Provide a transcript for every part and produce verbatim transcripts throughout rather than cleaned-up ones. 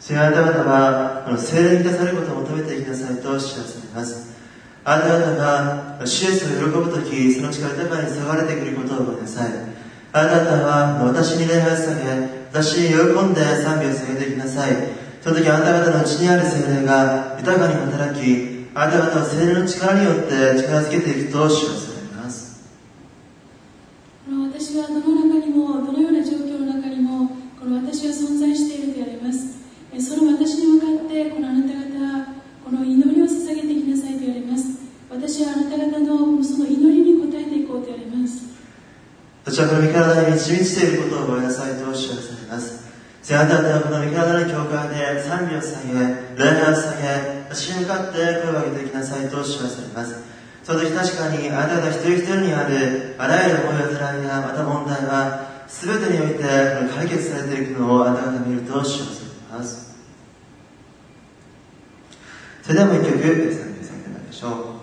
主よ、あなた方はこの聖霊に満たされることを求めていきなさいと知らされます。あなた方が主イエスを喜ぶとき、その力豊かに下がれてくることを思いなさい。あなた方は私に礼拝を捧げ、私に喜んで賛美を捧げていきなさい。その時あなた方のうちにある聖霊が豊かに働き、あなた方を聖霊の力によって力づけていくと知らされます。 この私はどの中にも、どのような状況の中にも、この私は存在していると言われます。その私に向かって、このあなた方、この祈りを捧げていきなさいと言われます。私はあなた方のその祈りに応えていこうと言われます。 私はこの御体に導いていることを覚えなさいと知らされます。あなた方はこの御体の教会で賛美を捧げ、礼拝を捧げ、私に向かって声を上げていきなさいと知らされます。その時確かにあなた方一人一人にあるあらゆる思いやらいやまた問題は全てにおいて解決されていくのをあなた方見ると知らされます。それではもう一曲賛美を捧げてまいりましょう。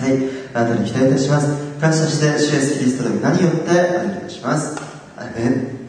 あなたに期待いたします。感謝して主イエスキリストの皆によってお祈りいたします。アーメン。